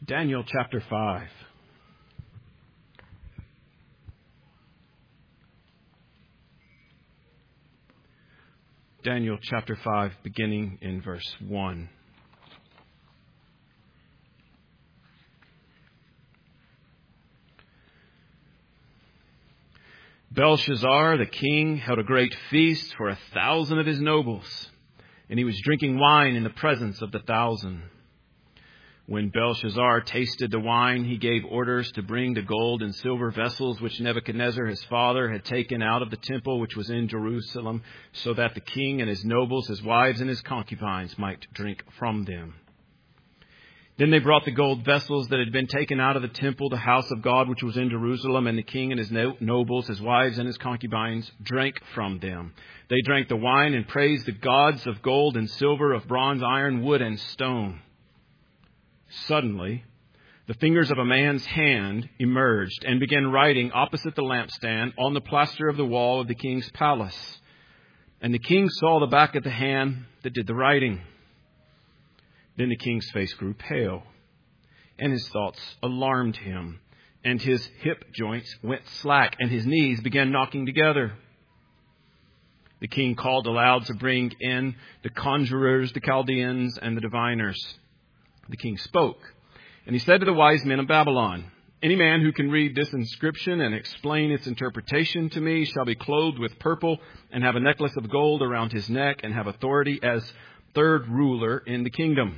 Daniel chapter 5. Daniel chapter 5, beginning in verse 1. Belshazzar, the king, held a great feast for 1,000 of his nobles, and he was drinking wine in the presence of the 1,000. When Belshazzar tasted the wine, he gave orders to bring the gold and silver vessels which Nebuchadnezzar his father had taken out of the temple which was in Jerusalem, so that the king and his nobles, his wives, and his concubines might drink from them. Then they brought the gold vessels that had been taken out of the temple, the house of God which was in Jerusalem, and the king and his nobles, his wives, and his concubines drank from them. They drank the wine and praised the gods of gold and silver, of bronze, iron, wood, and stone. Suddenly, the fingers of a man's hand emerged and began writing opposite the lampstand on the plaster of the wall of the king's palace. And the king saw the back of the hand that did the writing. Then the king's face grew pale, and his thoughts alarmed him, and his hip joints went slack, and his knees began knocking together. The king called aloud to bring in the conjurers, the Chaldeans, and the diviners. The king spoke, and he said to the wise men of Babylon, "Any man who can read this inscription and explain its interpretation to me shall be clothed with purple and have a necklace of gold around his neck and have authority as third ruler in the kingdom."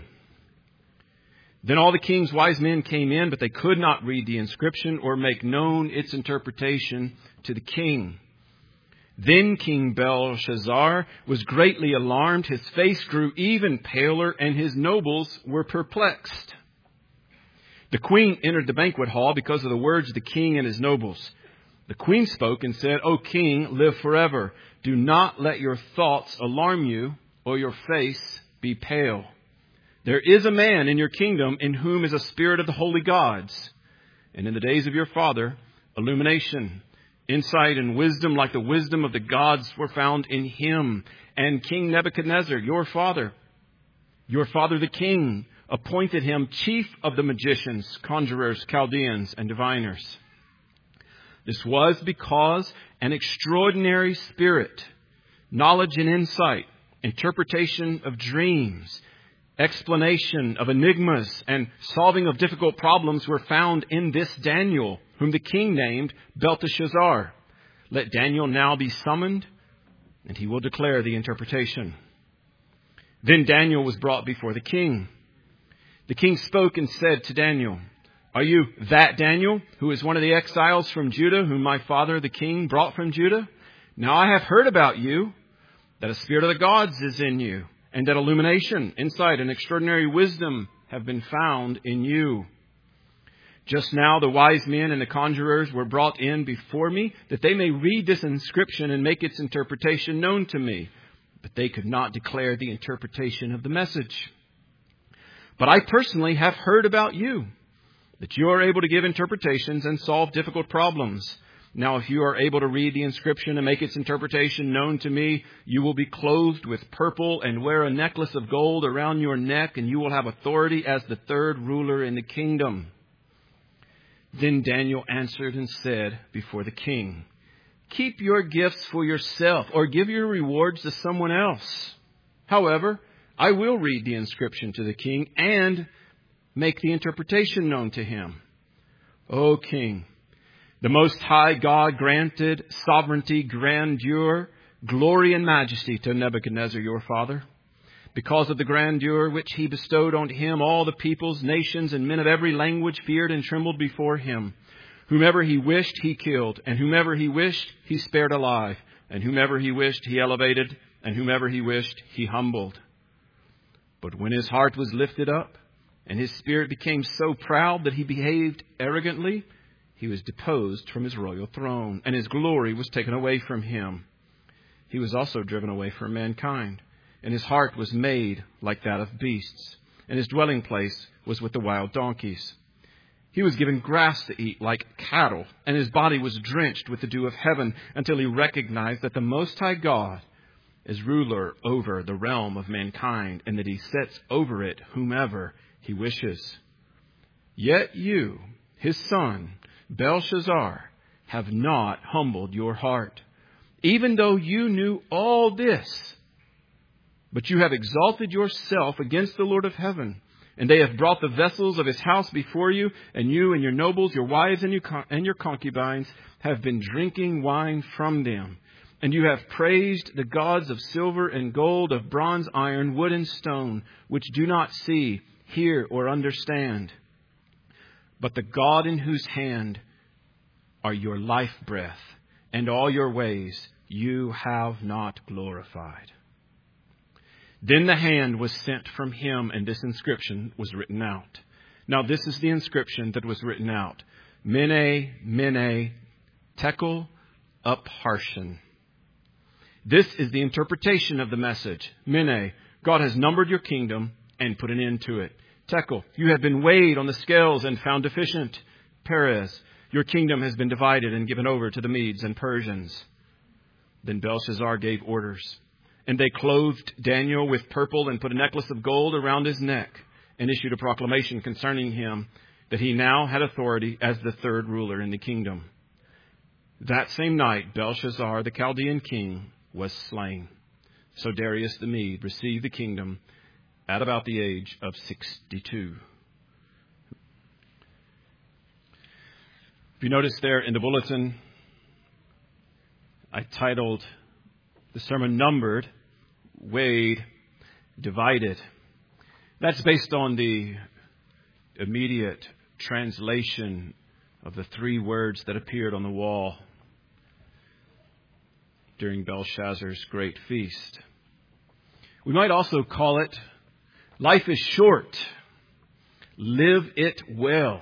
Then all the king's wise men came in, but they could not read the inscription or make known its interpretation to the king. Then King Belshazzar was greatly alarmed. His face grew even paler, and his nobles were perplexed. The queen entered the banquet hall because of the words of the king and his nobles. The queen spoke and said, "O king, live forever. Do not let your thoughts alarm you, or your face be pale. There is a man in your kingdom in whom is a spirit of the holy gods. And in the days of your father, illumination, insight, and wisdom like the wisdom of the gods were found in him. And King Nebuchadnezzar, your father the king, appointed him chief of the magicians, conjurers, Chaldeans, and diviners. This was because an extraordinary spirit, knowledge and insight, interpretation of dreams, explanation of enigmas, and solving of difficult problems were found in this Daniel, whom the king named Belteshazzar. Let Daniel now be summoned, and he will declare the interpretation." Then Daniel was brought before the king. The king spoke and said to Daniel, "Are you that Daniel, who is one of the exiles from Judah, whom my father the king brought from Judah? Now I have heard about you, that a spirit of the gods is in you, and that illumination, insight, and extraordinary wisdom have been found in you. Just now the wise men and the conjurers were brought in before me, that they may read this inscription and make its interpretation known to me. But they could not declare the interpretation of the message. But I personally have heard about you, that you are able to give interpretations and solve difficult problems. Now, if you are able to read the inscription and make its interpretation known to me, you will be clothed with purple and wear a necklace of gold around your neck, and you will have authority as the third ruler in the kingdom." Then Daniel answered and said before the king, "Keep your gifts for yourself, or give your rewards to someone else. However, I will read the inscription to the king and make the interpretation known to him. O king, the Most High God granted sovereignty, grandeur, glory, and majesty to Nebuchadnezzar your father. Because of the grandeur which he bestowed on him, all the peoples, nations, and men of every language feared and trembled before him. Whomever he wished, he killed, and whomever he wished, he spared alive, and whomever he wished, he elevated, and whomever he wished, he humbled. But when his heart was lifted up, and his spirit became so proud that he behaved arrogantly, he was deposed from his royal throne, and his glory was taken away from him. He was also driven away from mankind, and his heart was made like that of beasts, and his dwelling place was with the wild donkeys. He was given grass to eat like cattle, and his body was drenched with the dew of heaven, until he recognized that the Most High God is ruler over the realm of mankind, and that he sets over it whomever he wishes. Yet you, his son, Belshazzar, have not humbled your heart, even though you knew all this. But you have exalted yourself against the Lord of heaven, and they have brought the vessels of his house before you, and you and your nobles, your wives and your concubines have been drinking wine from them. And you have praised the gods of silver and gold, of bronze, iron, wood, and stone, which do not see, hear, or understand. But the God in whose hand are your life breath, and all your ways you have not glorified. Then the hand was sent from him, and this inscription was written out. Now this is the inscription that was written out. Mene, Mene, Tekel, Upharsin. This is the interpretation of the message. Mene, God has numbered your kingdom and put an end to it. Tekel, you have been weighed on the scales and found deficient. Peres, your kingdom has been divided and given over to the Medes and Persians. Then Belshazzar gave orders, and they clothed Daniel with purple and put a necklace of gold around his neck, and issued a proclamation concerning him that he now had authority as the third ruler in the kingdom. That same night, Belshazzar, the Chaldean king, was slain. So Darius the Mede received the kingdom at about the age of 62. If you notice there in the bulletin, I titled the sermon Numbered, Weighed, Divided. That's based on the immediate translation of the three words that appeared on the wall during Belshazzar's great feast. We might also call it, life is short. Live it well.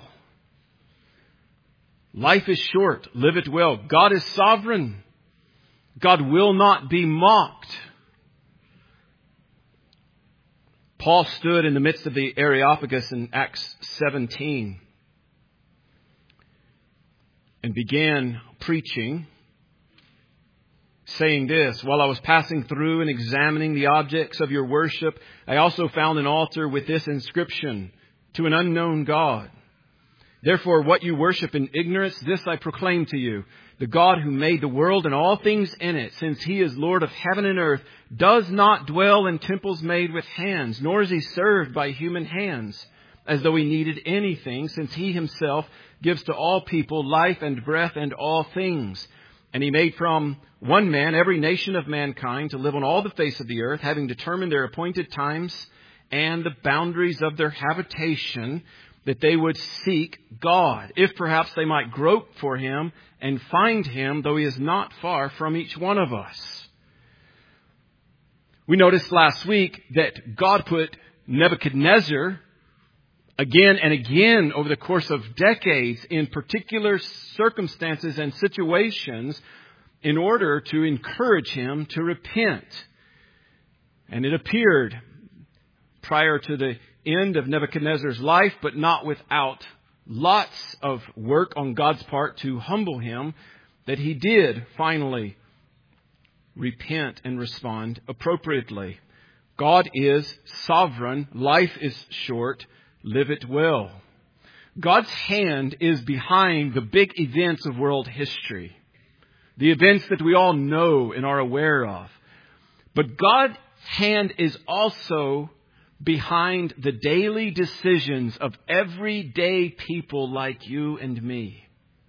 Life is short. Live it well. God is sovereign. God will not be mocked. Paul stood in the midst of the Areopagus in Acts 17 and began preaching, saying this, while I was passing through and examining the objects of your worship, I also found an altar with this inscription, to an unknown God. Therefore, what you worship in ignorance, this I proclaim to you. The God who made the world and all things in it, since he is Lord of heaven and earth, does not dwell in temples made with hands, nor is he served by human hands, as though he needed anything, since he himself gives to all people life and breath and all things. And he made from one man every nation of mankind to live on all the face of the earth, having determined their appointed times and the boundaries of their habitation, that they would seek God, if perhaps they might grope for him and find him, though he is not far from each one of us. We noticed last week that God put Nebuchadnezzar again and again over the course of decades in particular circumstances and situations in order to encourage him to repent. And it appeared prior to the end of Nebuchadnezzar's life, but not without lots of work on God's part to humble him, that he did finally repent and respond appropriately. God is sovereign. Life is short. Live it well. God's hand is behind the big events of world history, the events that we all know and are aware of. But God's hand is also behind the daily decisions of everyday people like you and me.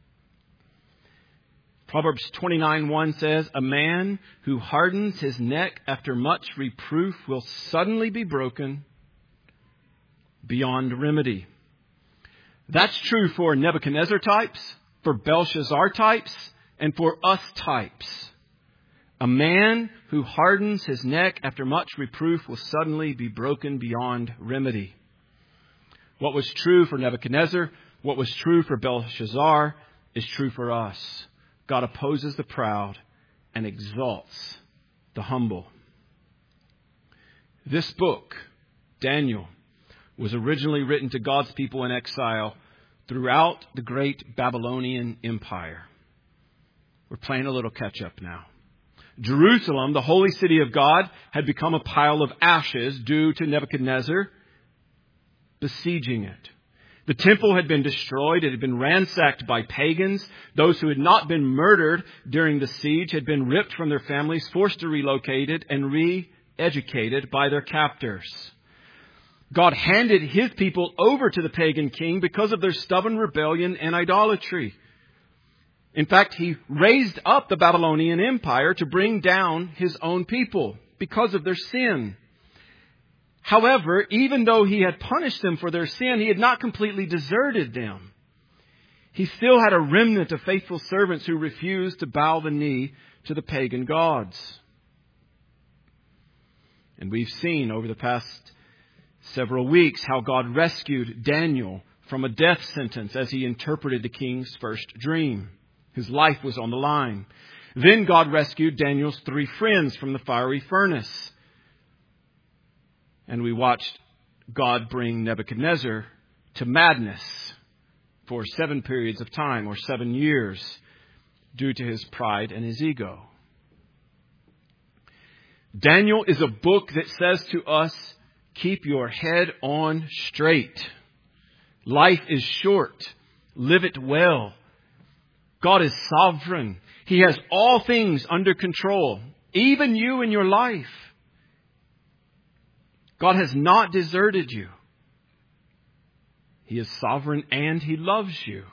Proverbs 29:1 says, a man who hardens his neck after much reproof will suddenly be broken beyond remedy. That's true for Nebuchadnezzar types, for Belshazzar types, and for us types. A man who hardens his neck after much reproof will suddenly be broken beyond remedy. What was true for Nebuchadnezzar, what was true for Belshazzar, is true for us. God opposes the proud and exalts the humble. This book, Daniel, was originally written to God's people in exile throughout the great Babylonian Empire. We're playing a little catch-up now. Jerusalem, the holy city of God, had become a pile of ashes due to Nebuchadnezzar besieging it. The temple had been destroyed. It had been ransacked by pagans. Those who had not been murdered during the siege had been ripped from their families, forced to relocate it, and re-educated by their captors. God handed His people over to the pagan king because of their stubborn rebellion and idolatry. In fact, He raised up the Babylonian Empire to bring down His own people because of their sin. However, even though He had punished them for their sin, He had not completely deserted them. He still had a remnant of faithful servants who refused to bow the knee to the pagan gods. And we've seen over the past several weeks how God rescued Daniel from a death sentence as he interpreted the king's first dream. His life was on the line. Then God rescued Daniel's 3 friends from the fiery furnace. And we watched God bring Nebuchadnezzar to madness for 7 periods of time, or 7 years, due to his pride and his ego. Daniel is a book that says to us, keep your head on straight. Life is short. Live it well. God is sovereign. He has all things under control, even you in your life. God has not deserted you. He is sovereign and He loves you.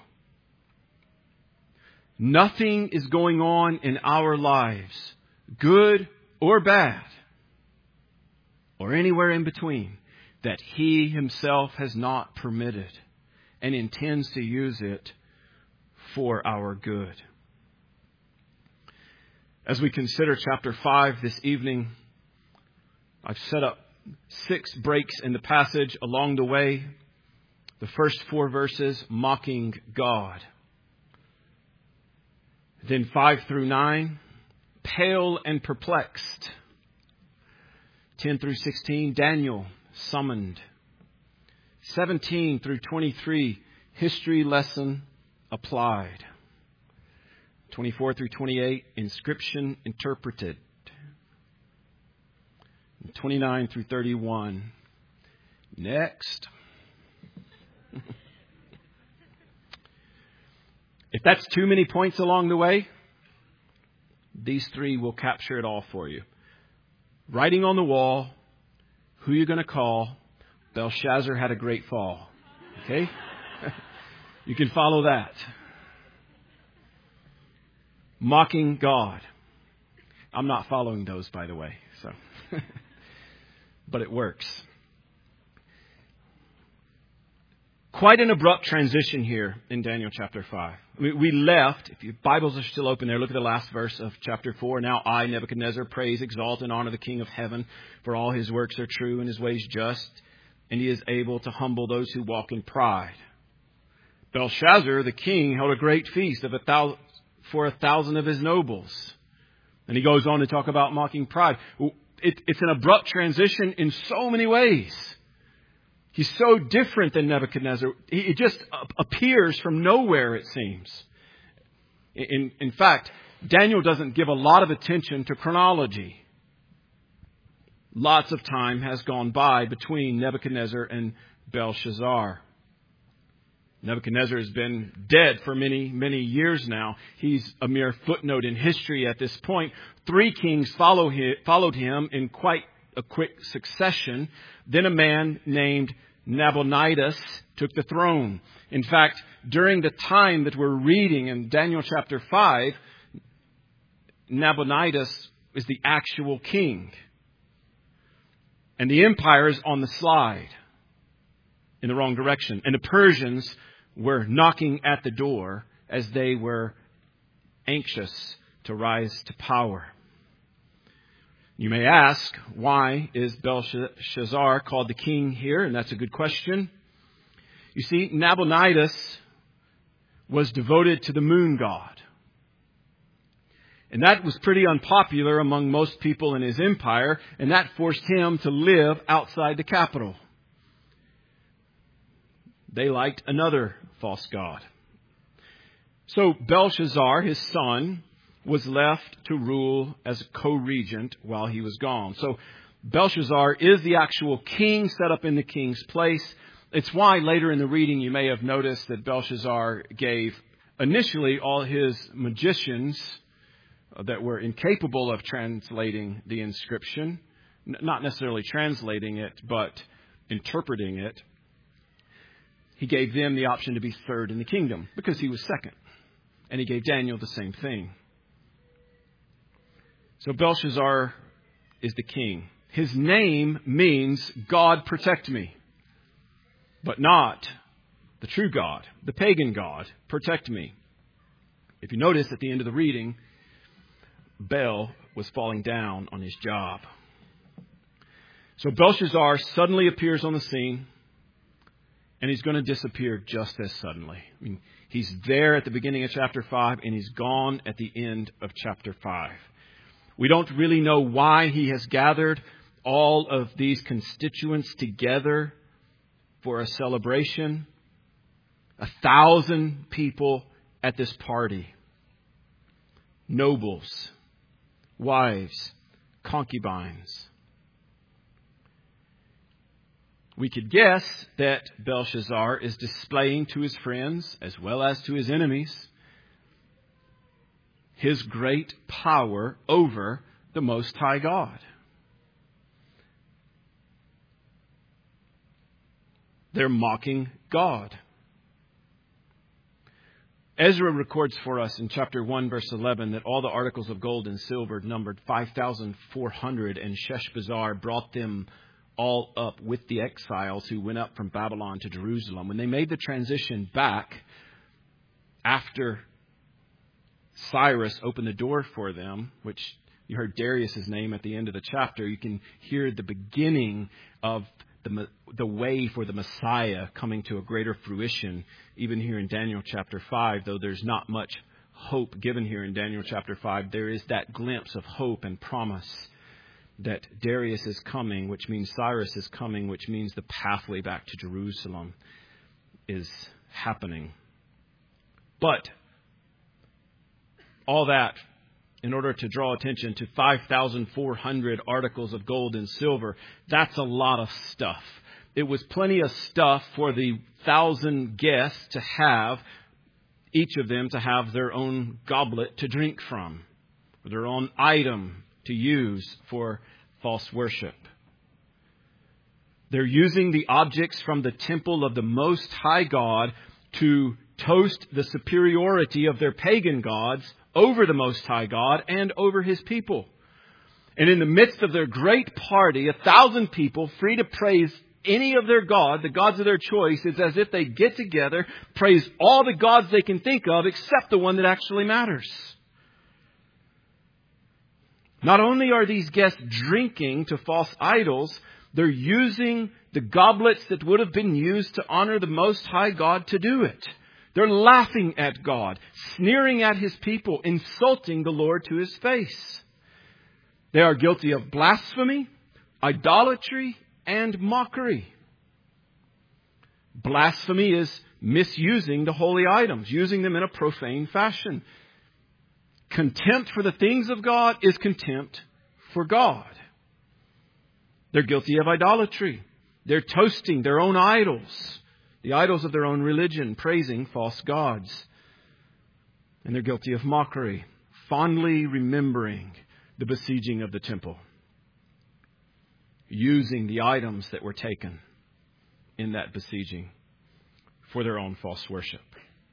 Nothing is going on in our lives, good or bad, or anywhere in between, that He Himself has not permitted and intends to use it for our good. As we consider chapter 5 this evening, I've set up 6 breaks in the passage along the way. The first 4 verses, mocking God. Then 5 through 9, pale and perplexed. 10 through 16, Daniel summoned. 17 through 23, history lesson applied. 24 through 28, inscription interpreted. 29 through 31. Next. If that's too many points along the way, these 3 will capture it all for you. Writing on the wall, who you're going to call, Belshazzar had a great fall. Okay? You can follow that. Mocking God. I'm not following those, by the way. So, but it works. Quite an abrupt transition here in Daniel chapter 5. We left, if your Bibles are still open there, look at the last verse of chapter 4. Now I, Nebuchadnezzar, praise, exalt, and honor the King of heaven, for all His works are true and His ways just, and He is able to humble those who walk in pride. Belshazzar, the king, held a great feast for 1,000 of his nobles. And he goes on to talk about mocking pride. It's an abrupt transition in so many ways. He's so different than Nebuchadnezzar. He just appears from nowhere, it seems. In fact, Daniel doesn't give a lot of attention to chronology. Lots of time has gone by between Nebuchadnezzar and Belshazzar. Nebuchadnezzar has been dead for many, many years now. He's a mere footnote in history at this point. 3 kings followed him in quite a quick succession. Then a man named Nabonidus took the throne. In fact, during the time that we're reading in Daniel chapter 5, Nabonidus is the actual king. And the empire is on the slide in the wrong direction. And the Persians were knocking at the door as they were anxious to rise to power. You may ask, why is Belshazzar called the king here? And that's a good question. You see, Nabonidus was devoted to the moon god. And that was pretty unpopular among most people in his empire, and that forced him to live outside the capital. They liked another false god. So Belshazzar, his son, was left to rule as a co-regent while he was gone. So Belshazzar is the actual king set up in the king's place. It's why later in the reading you may have noticed that Belshazzar gave initially all his magicians that were incapable of translating the inscription, not necessarily translating it, but interpreting it. He gave them the option to be third in the kingdom because he was second. And he gave Daniel the same thing. So Belshazzar is the king. His name means God protect me, but not the true God, the pagan God, protect me. If you notice at the end of the reading, Bel was falling down on his job. So Belshazzar suddenly appears on the scene, and he's going to disappear just as suddenly. I mean, he's there at the beginning of chapter 5, and he's gone at the end of chapter 5. We don't really know why he has gathered all of these constituents together for a celebration. 1,000 people at this party. Nobles, wives, concubines. We could guess that Belshazzar is displaying to his friends as well as to his enemies his great power over the Most High God. They're mocking God. Ezra records for us in chapter 1, verse 11, that all the articles of gold and silver numbered 5,400, and Sheshbazzar brought them all up with the exiles who went up from Babylon to Jerusalem. When they made the transition back after Cyrus opened the door for them, which you heard Darius' name at the end of the chapter, you can hear the beginning of the way for the Messiah coming to a greater fruition, even here in Daniel chapter 5, though there's not much hope given here in Daniel chapter 5, there is that glimpse of hope and promise that Darius is coming, which means Cyrus is coming, which means the pathway back to Jerusalem is happening. But all that in order to draw attention to 5,400 articles of gold and silver, that's a lot of stuff. It was plenty of stuff for the 1,000 guests to have, each of them to have their own goblet to drink from, or their own item to use for false worship. They're using the objects from the temple of the Most High God to toast the superiority of their pagan gods over the Most High God and over His people. And in the midst of their great party, 1,000 people free to praise any of their God, the gods of their choice, it's as if they get together, praise all the gods they can think of except the one that actually matters. Not only are these guests drinking to false idols, they're using the goblets that would have been used to honor the Most High God to do it. They're laughing at God, sneering at His people, insulting the Lord to His face. They are guilty of blasphemy, idolatry, and mockery. Blasphemy is misusing the holy items, using them in a profane fashion. Contempt for the things of God is contempt for God. They're guilty of idolatry. They're toasting their own idols, the idols of their own religion, praising false gods. And they're guilty of mockery, fondly remembering the besieging of the temple, using the items that were taken in that besieging for their own false worship.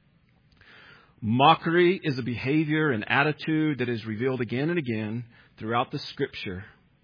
Mockery is a behavior and attitude that is revealed again and again throughout the Scripture.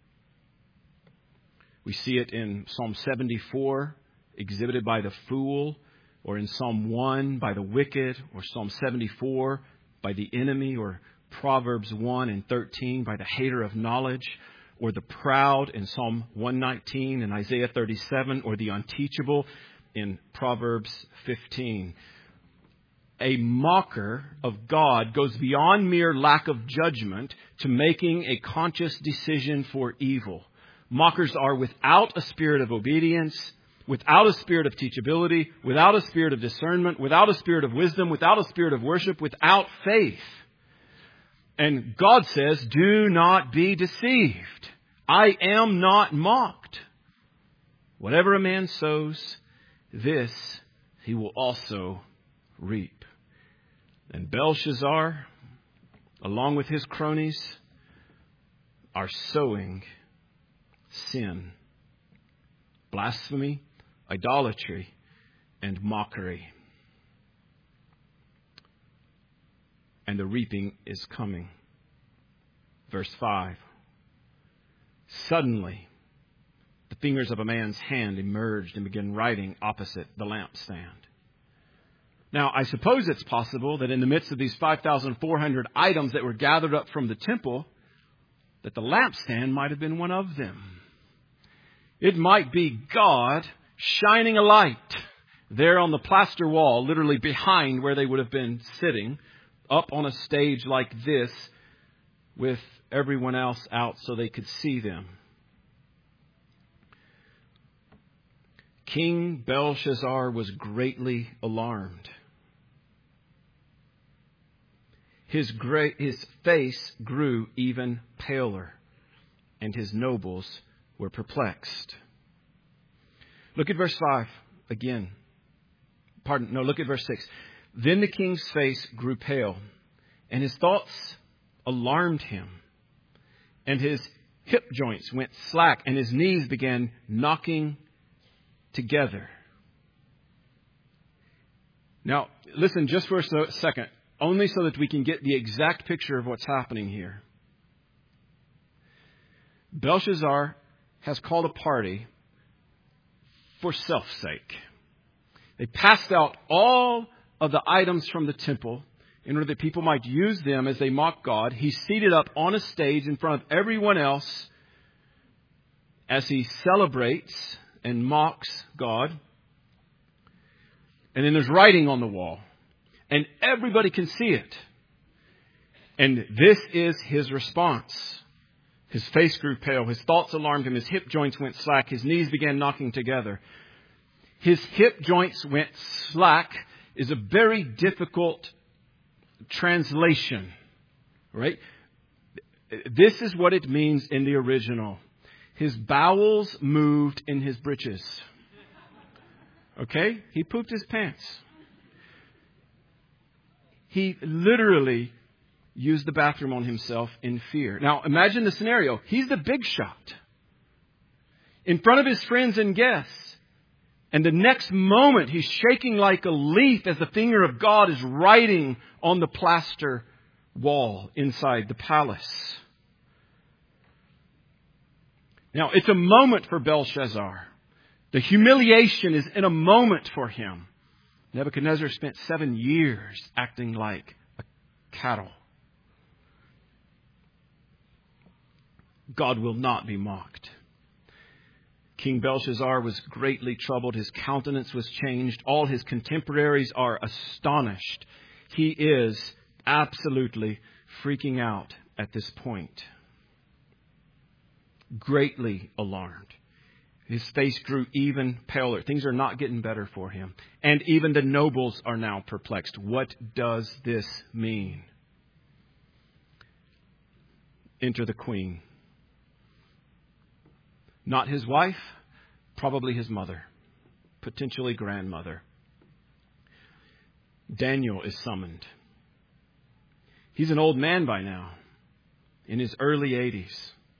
We see it in Psalm 74, exhibited by the fool, or in Psalm 1 by the wicked, or Psalm 74 by the enemy, or Proverbs 1 and 13 by the hater of knowledge, or the proud in Psalm 119 and Isaiah 37, or the unteachable in Proverbs 15. A mocker of God goes beyond mere lack of judgment to making a conscious decision for evil. Mockers are without a spirit of obedience, without a spirit of teachability, without a spirit of discernment, without a spirit of wisdom, without a spirit of worship, without faith. And God says, do not be deceived. I am not mocked. Whatever a man sows, this he will also reap. And Belshazzar, along with his cronies, are sowing sin, blasphemy, idolatry, and mockery. And the reaping is coming. Verse 5. Suddenly, the fingers of a man's hand emerged and began writing opposite the lampstand. Now, I suppose it's possible that in the midst of these 5,400 items that were gathered up from the temple, that the lampstand might have been one of them. It might be God shining a light there on the plaster wall, literally behind where they would have been sitting, up on a stage like this with everyone else out so they could see them. King Belshazzar was greatly alarmed. His face grew even paler, and his nobles were perplexed. Look at verse 5 again. Look at verse 6. Then the king's face grew pale, and his thoughts alarmed him, and his hip joints went slack, and his knees began knocking together. Now, listen just for a second, only so that we can get the exact picture of what's happening here. Belshazzar has called a party for self's sake. They passed out all of the items from the temple in order that people might use them as they mock God. He's seated up on a stage in front of everyone else as he celebrates and mocks God. And then there's writing on the wall. And everybody can see it. And this is his response. His face grew pale. His thoughts alarmed him. His hip joints went slack. His knees began knocking together. His hip joints went slack is a very difficult translation. Right? This is what it means in the original. His bowels moved in his britches. Okay? He pooped his pants. He literally used the bathroom on himself in fear. Now, imagine the scenario. He's the big shot in front of his friends and guests. And the next moment, he's shaking like a leaf as the finger of God is writing on the plaster wall inside the palace. Now, it's a moment for Belshazzar. The humiliation is in a moment for him. Nebuchadnezzar spent 7 years acting like a cattle. God will not be mocked. King Belshazzar was greatly troubled. His countenance was changed. All his contemporaries are astonished. He is absolutely freaking out at this point. Greatly alarmed. His face grew even paler. Things are not getting better for him. And even the nobles are now perplexed. What does this mean? Enter the queen. Not his wife, probably his mother, potentially grandmother. Daniel is summoned. He's an old man by now, in his early 80s.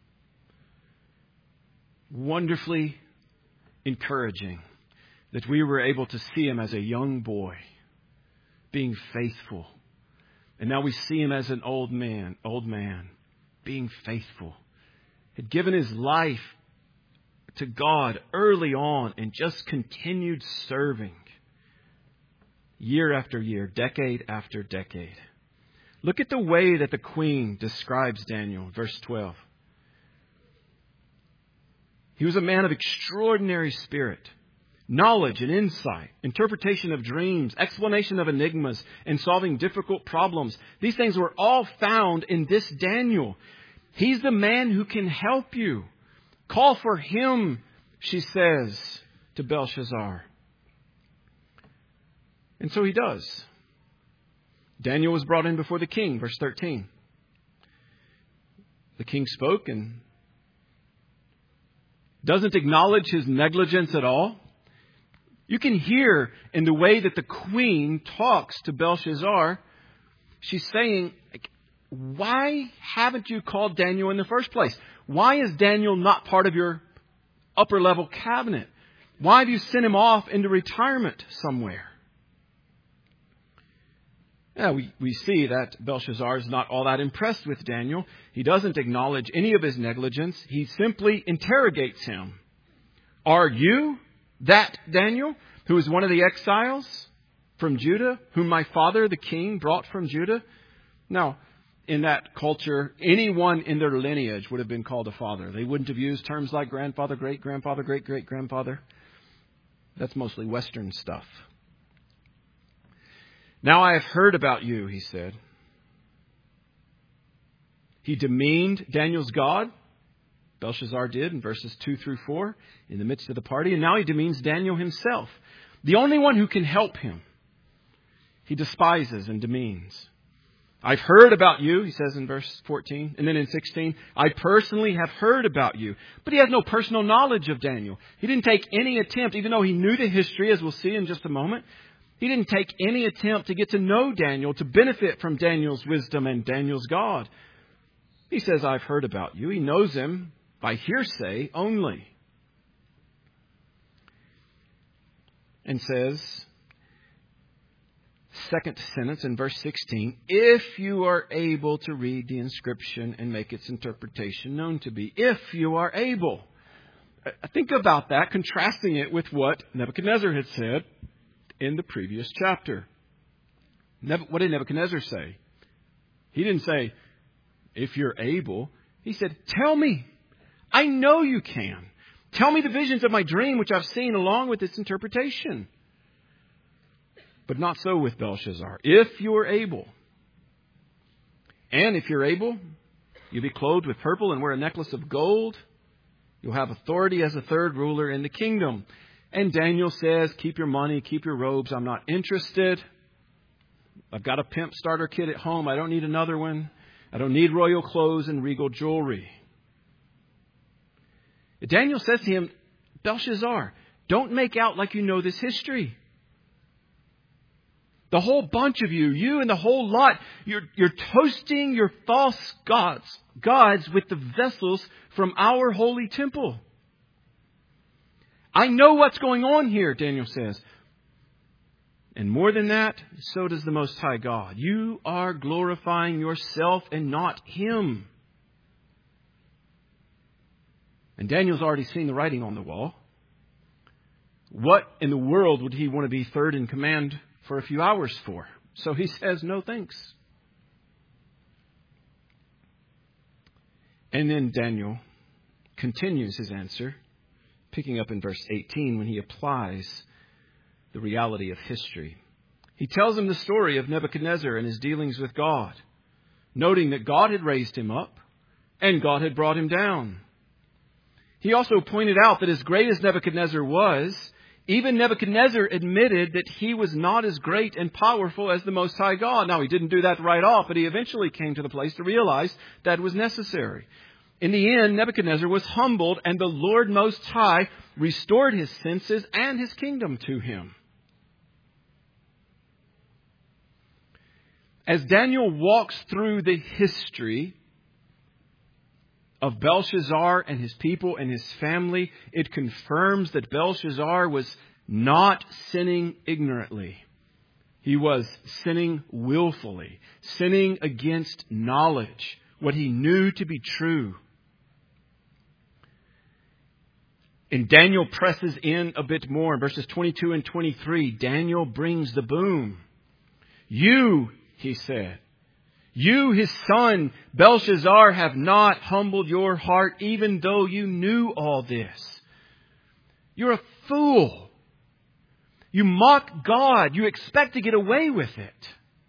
Wonderfully encouraging that we were able to see him as a young boy being faithful. And now we see him as an old man being faithful. Had given his life to God early on and just continued serving year after year, decade after decade. Look at the way that the queen describes Daniel, verse 12. He was a man of extraordinary spirit, knowledge and insight, interpretation of dreams, explanation of enigmas, and solving difficult problems. These things were all found in this Daniel. He's the man who can help you. Call for him, she says to Belshazzar. And so he does. Daniel was brought in before the king, verse 13. The king spoke and doesn't acknowledge his negligence at all. You can hear in the way that the queen talks to Belshazzar, she's saying, why haven't you called Daniel in the first place? Why is Daniel not part of your upper level cabinet? Why have you sent him off into retirement somewhere? Yeah, we see that Belshazzar is not all that impressed with Daniel. He doesn't acknowledge any of his negligence. He simply interrogates him. Are you that Daniel, who is one of the exiles from Judah, whom my father, the king, brought from Judah? Now, in that culture, anyone in their lineage would have been called a father. They wouldn't have used terms like grandfather, great-grandfather, great-great-grandfather. That's mostly Western stuff. Now I have heard about you, he said. He demeaned Daniel's God. Belshazzar did in verses 2 through 4 in the midst of the party. And now he demeans Daniel himself, the only one who can help him. He despises and demeans. I've heard about you, he says in verse 14. And then in 16, I personally have heard about you. But he has no personal knowledge of Daniel. He didn't take any attempt, even though he knew the history, as we'll see in just a moment. He didn't take any attempt to get to know Daniel, to benefit from Daniel's wisdom and Daniel's God. He says, I've heard about you. He knows him by hearsay only. And says, second sentence in verse 16, if you are able to read the inscription and make its interpretation known to me. If you are able. Think about that, contrasting it with what Nebuchadnezzar had said in the previous chapter. What did Nebuchadnezzar say? He didn't say, if you're able. He said, tell me. I know you can. Tell me the visions of my dream, which I've seen, along with its interpretation. But not so with Belshazzar. If you are able. And if you're able, you'll be clothed with purple and wear a necklace of gold. You'll have authority as a third ruler in the kingdom. And Daniel says, keep your money, keep your robes. I'm not interested. I've got a pimp starter kit at home. I don't need another one. I don't need royal clothes and regal jewelry. Daniel says to him, Belshazzar, don't make out like you know this history. The whole bunch of you and the whole lot, you're toasting your false gods with the vessels from our holy temple. I know what's going on here, Daniel says. And more than that, so does the Most High God. You are glorifying yourself and not Him. And Daniel's already seen the writing on the wall. What in the world would he want to be third in command for a few hours for? So he says, no thanks. And then Daniel continues his answer, picking up in verse 18 when he applies the reality of history. He tells him the story of Nebuchadnezzar and his dealings with God, noting that God had raised him up and God had brought him down. He also pointed out that as great as Nebuchadnezzar was, even Nebuchadnezzar admitted that he was not as great and powerful as the Most High God. Now, he didn't do that right off, but he eventually came to the place to realize that was necessary. In the end, Nebuchadnezzar was humbled, and the Lord Most High restored his senses and his kingdom to him. As Daniel walks through the history of Belshazzar and his people and his family, it confirms that Belshazzar was not sinning ignorantly. He was sinning willfully, sinning against knowledge, what he knew to be true. And Daniel presses in a bit more. In verses 22 and 23, Daniel brings the boom. You, he said, you, his son, Belshazzar, have not humbled your heart, even though you knew all this. You're a fool. You mock God. You expect to get away with it.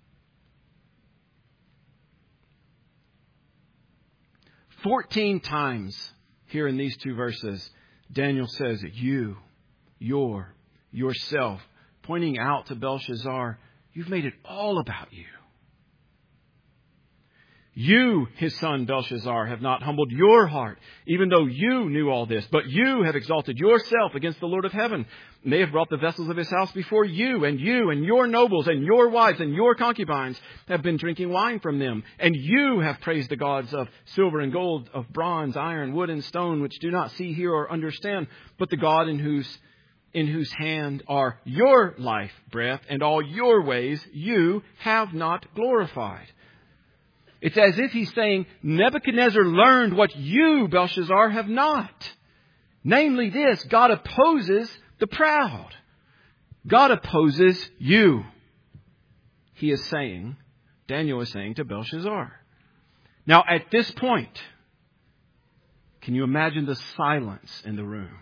"14 times here in these two verses, Daniel says that you, yourself, pointing out to Belshazzar, you've made it all about you. You, his son Belshazzar, have not humbled your heart, even though you knew all this. But you have exalted yourself against the Lord of heaven. And they have brought the vessels of his house before you and your nobles and your wives and your concubines have been drinking wine from them. And you have praised the gods of silver and gold, of bronze, iron, wood, and stone, which do not see, hear, or understand, but the God in whose hand are your life, breath, and all your ways you have not glorified. It's as if he's saying, Nebuchadnezzar learned what you, Belshazzar, have not. Namely this, God opposes the proud. God opposes you. He is saying, Daniel is saying to Belshazzar. Now at this point, can you imagine the silence in the room?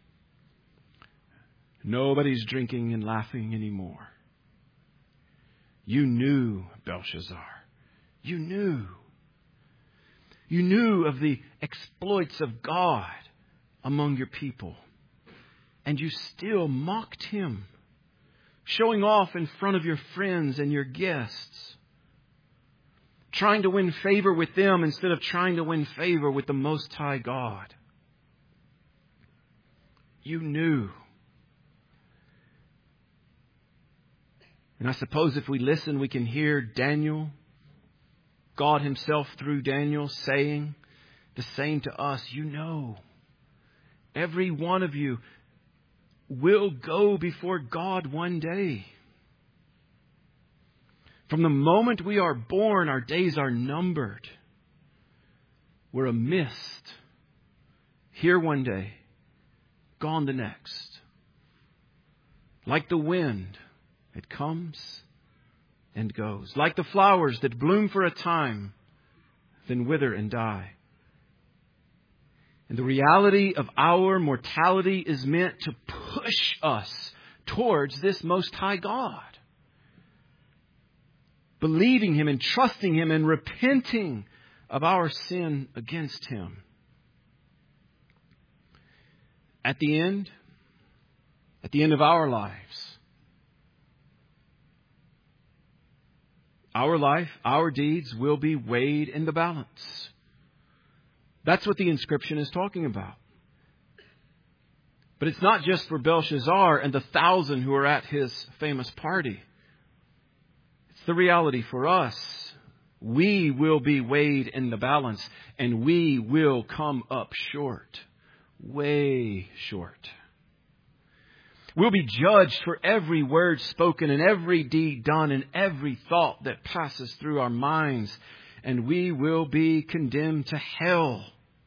Nobody's drinking and laughing anymore. You knew, Belshazzar. You knew. You knew of the exploits of God among your people. And you still mocked him, showing off in front of your friends and your guests, trying to win favor with them instead of trying to win favor with the Most High God. You knew. And I suppose if we listen, we can hear Daniel, God himself through Daniel, saying the same to us. You know, every one of you will go before God one day. From the moment we are born, our days are numbered. We're a mist. Here one day, gone the next. Like the wind, it comes and goes. Like the flowers that bloom for a time, then wither and die. And the reality of our mortality is meant to push us towards this Most High God. Believing Him and trusting Him and repenting of our sin against Him. At the end of our lives, our life, our deeds will be weighed in the balance. That's what the inscription is talking about. But it's not just for Belshazzar and the 1,000 who are at his famous party. It's the reality for us. We will be weighed in the balance and we will come up short. Way short. We'll be judged for every word spoken and every deed done and every thought that passes through our minds. And we will be condemned to hell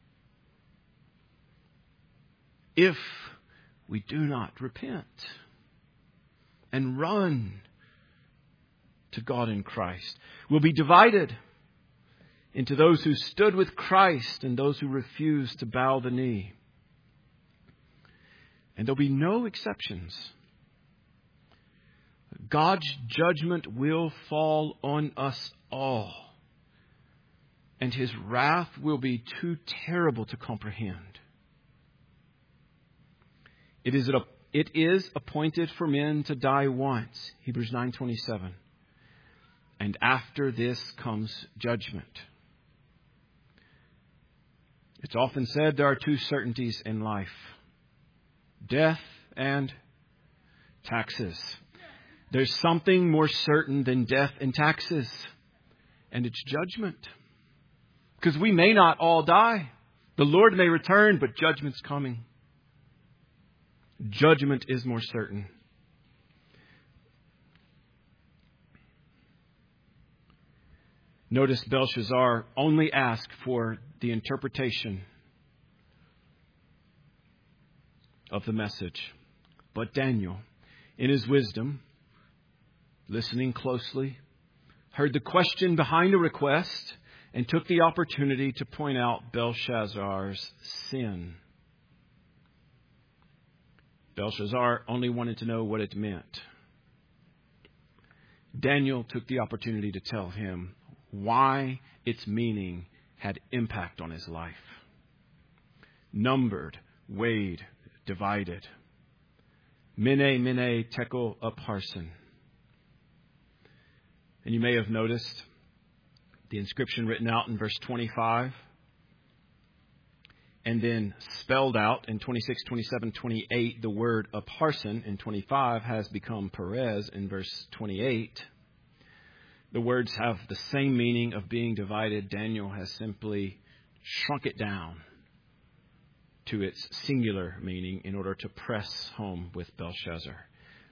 if we do not repent and run to God in Christ. We'll be divided into those who stood with Christ and those who refused to bow the knee. And there'll be no exceptions. God's judgment will fall on us all. And His wrath will be too terrible to comprehend. It is appointed for men to die once. Hebrews 9:27. And after this comes judgment. It's often said there are two certainties in life. Death and taxes. There's something more certain than death and taxes. And it's judgment. Because we may not all die. The Lord may return, but judgment's coming. Judgment is more certain. Notice Belshazzar only asked for the interpretation of the message. But Daniel, in his wisdom, listening closely, heard the question behind the request and took the opportunity to point out Belshazzar's sin. Belshazzar only wanted to know what it meant. Daniel took the opportunity to tell him why its meaning had impact on his life. Numbered, weighed, divided. Mene, mene, tekel, upharsin. And you may have noticed The inscription written out in verse 25 and then spelled out in 26, 27, 28. The word upharsin in 25 has become Perez in verse 28. The words have the same meaning of being divided. Daniel has simply shrunk it down to its singular meaning in order to press home with Belshazzar.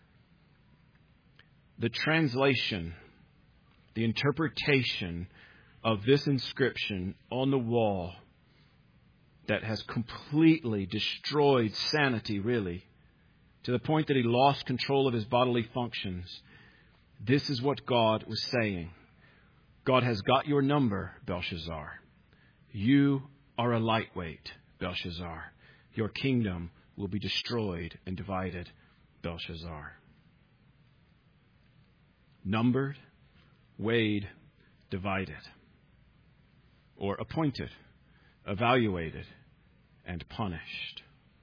The translation, the interpretation of this inscription on the wall that has completely destroyed sanity, really, to the point that he lost control of his bodily functions. This is what God was saying. God has got your number, Belshazzar. You are a lightweight, Belshazzar. Your kingdom will be destroyed and divided, Belshazzar. Numbered, weighed, divided. Or appointed, evaluated, and punished.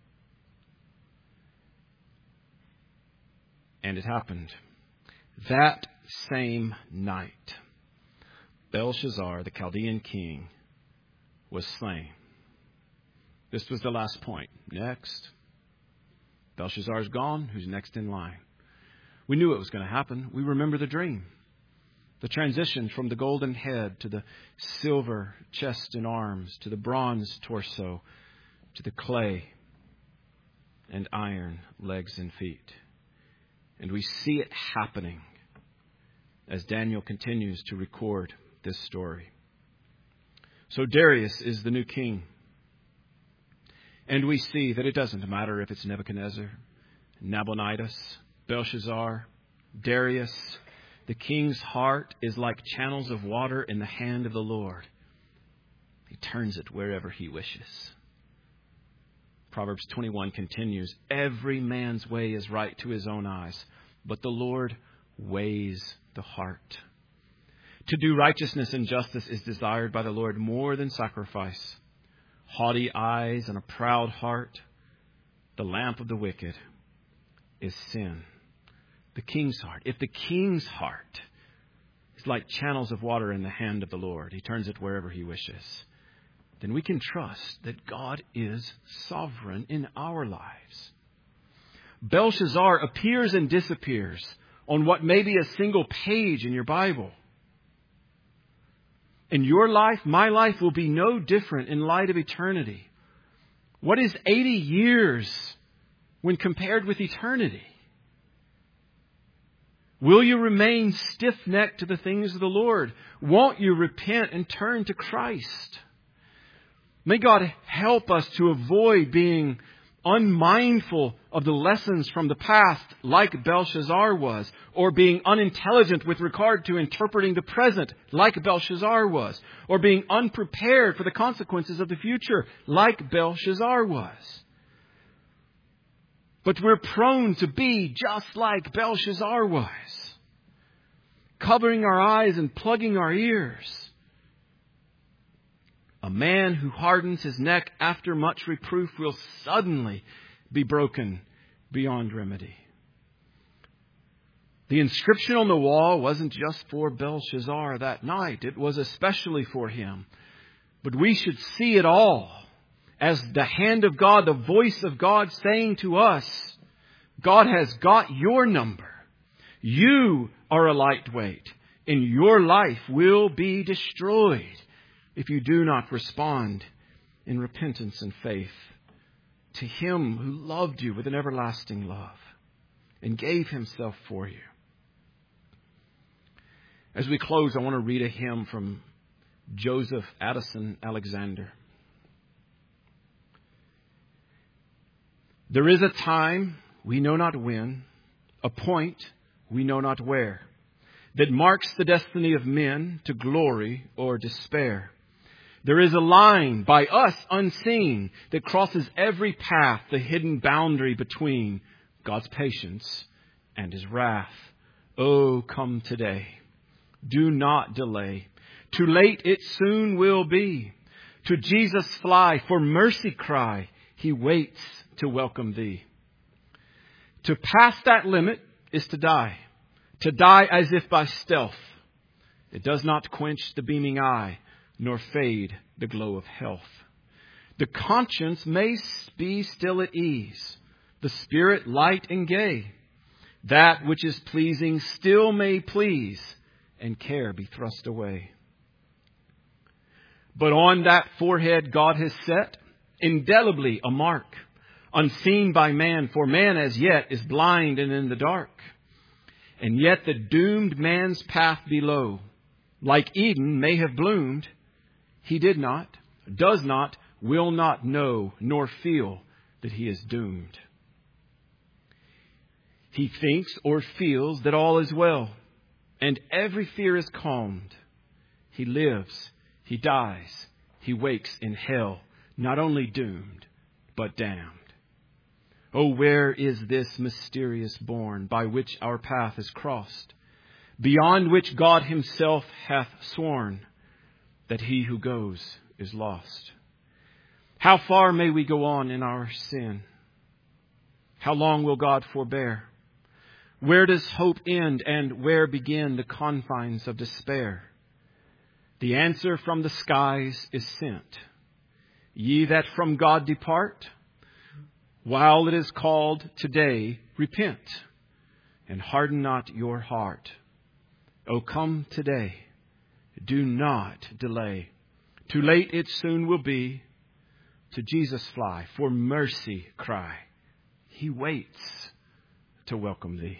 And it happened. That same night, Belshazzar, the Chaldean king, was slain. This was the last point. Next. Belshazzar's gone. Who's next in line? We knew it was going to happen. We remember the dream. The transition from the golden head to the silver chest and arms, to the bronze torso, to the clay and iron legs and feet. And we see it happening as Daniel continues to record this story. So Darius is the new king. And we see that it doesn't matter if it's Nebuchadnezzar, Nabonidus, Belshazzar, Darius. The king's heart is like channels of water in the hand of the Lord. He turns it wherever he wishes. Proverbs 21 continues, every man's way is right to his own eyes, but the Lord weighs the heart. To do righteousness and justice is desired by the Lord more than sacrifice. Haughty eyes and a proud heart, the lamp of the wicked is sin. The king's heart. If the king's heart is like channels of water in the hand of the Lord, he turns it wherever he wishes, then we can trust that God is sovereign in our lives. Belshazzar appears and disappears on what may be a single page in your Bible. And your life, my life, will be no different in light of eternity. What is 80 years when compared with eternity? Will you remain stiff-necked to the things of the Lord? Won't you repent and turn to Christ? May God help us to avoid being unmindful of the lessons from the past like Belshazzar was, or being unintelligent with regard to interpreting the present like Belshazzar was, or being unprepared for the consequences of the future like Belshazzar was. But we're prone to be just like Belshazzar was, covering our eyes and plugging our ears. A man who hardens his neck after much reproof will suddenly be broken beyond remedy. The inscription on the wall wasn't just for Belshazzar that night. It was especially for him. But we should see it all as the hand of God, the voice of God saying to us, God has got your number. You are a lightweight, and your life will be destroyed if you do not respond in repentance and faith to Him who loved you with an everlasting love and gave Himself for you. As we close, I want to read a hymn from Joseph Addison Alexander. There is a time, we know not when, a point, we know not where, that marks the destiny of men to glory or despair. There is a line by us unseen that crosses every path, the hidden boundary between God's patience and His wrath. Oh, come today. Do not delay. Too late it soon will be. To Jesus fly, for mercy cry. He waits to welcome thee. To pass that limit is to die as if by stealth. It does not quench the beaming eye, nor fade the glow of health. The conscience may be still at ease, the spirit light and gay. That which is pleasing still may please, and care be thrust away. But on that forehead God has set indelibly a mark, unseen by man, for man as yet is blind and in the dark. And yet the doomed man's path below, like Eden may have bloomed, he did not, does not, will not know, nor feel that he is doomed. He thinks or feels that all is well, and every fear is calmed. He lives, he dies, he wakes in hell, not only doomed, but damned. Oh, where is this mysterious bourne by which our path is crossed, beyond which God himself hath sworn that he who goes is lost? How far may we go on in our sin? How long will God forbear? Where does hope end and where begin the confines of despair? The answer from the skies is sent. Ye that from God depart, while it is called today, repent, and harden not your heart. O come today, do not delay. Too late it soon will be. To Jesus fly, for mercy cry. He waits to welcome thee.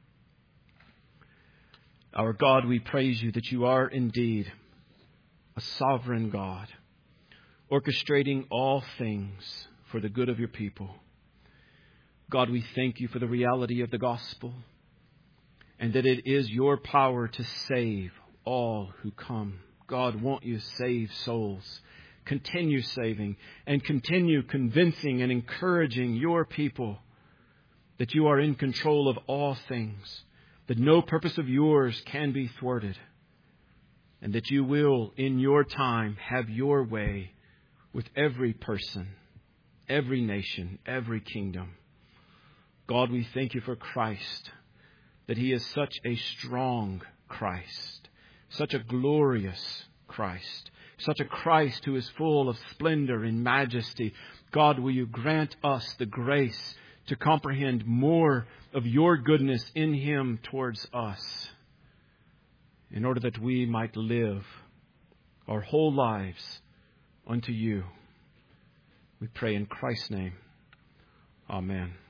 Our God, we praise you that you are indeed a sovereign God, orchestrating all things for the good of your people. God, we thank you for the reality of the gospel and that it is your power to save all who come. God, won't you save souls? Continue saving and continue convincing and encouraging your people that you are in control of all things, that no purpose of yours can be thwarted, and that you will, in your time, have your way with every person, every nation, every kingdom. God, we thank you for Christ, that he is such a strong Christ, such a glorious Christ, such a Christ who is full of splendor and majesty. God, will you grant us the grace to comprehend more of your goodness in him towards us, in order that we might live our whole lives unto you. We pray in Christ's name. Amen.